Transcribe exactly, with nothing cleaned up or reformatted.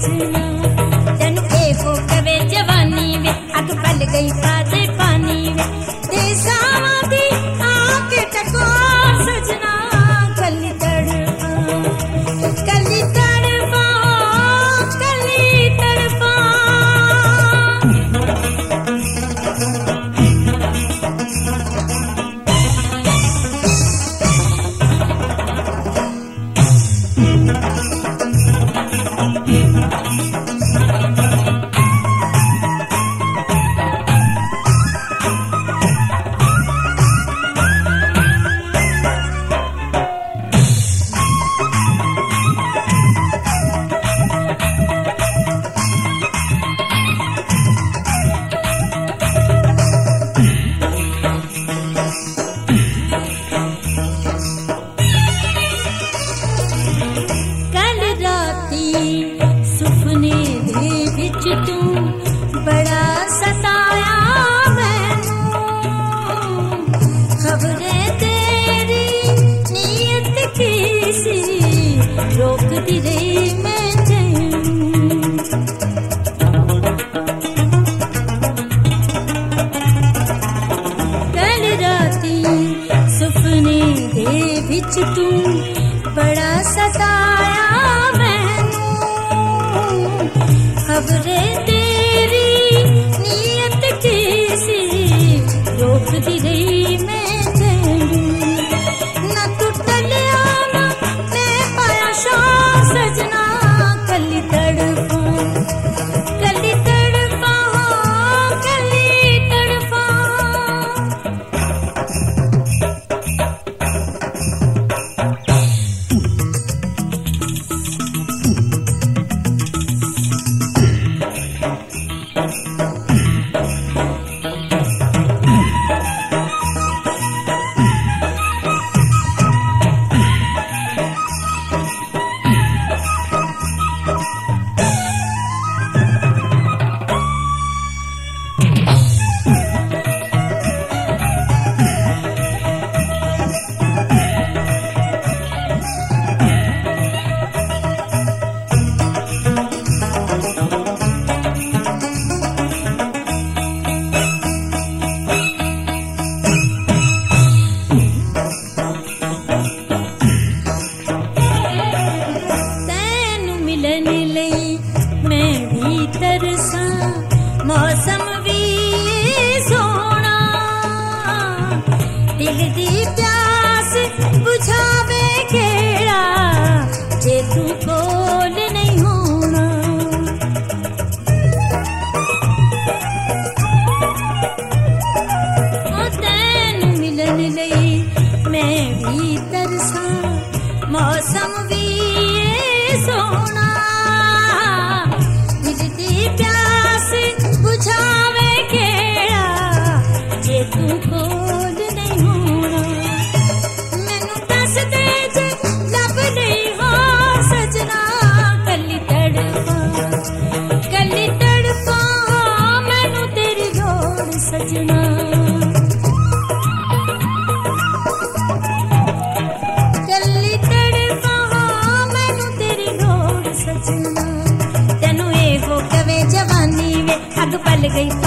सजना। तेनू एहो कवे जवानी वे अग पल गई ताजे पानी वे ते सावां दी आके टकोर सजना। कली तड़फा कली तड़फा कली तड़फा सुपने दे विच तू बड़ा सताया मैनू। खबरें तेरी नीयत की सी रोकदी रही मैं तैनू। कल राती सुपने दे विच तू बड़ा सताया खबरें तेरी नीयत की सी रोकदी रही मैं तैनू। ना तू टलिया ना मैं पाया शाम सजना। कली तड़फा कली तड़फा कली तड़फा मौसम भी सोना दिल दी प्यास बुझावे केड़ा जे तू कोल नहीं होना। ओ तैनू मिलन लई मैं भी तरसा मौसम भी सोना दिल दी प्यास बुझावे केड़ा जे तू कोल नहीं होना। मैनू दस दे जे लब नहीं हो सजना। कली तड़फा कली तड़फा मैनू तेरी लोड़ सजना। कली तड़फा मैनू तेरी लोड़ सजना। तेनू एहो कवे जवानी वे अग पल गई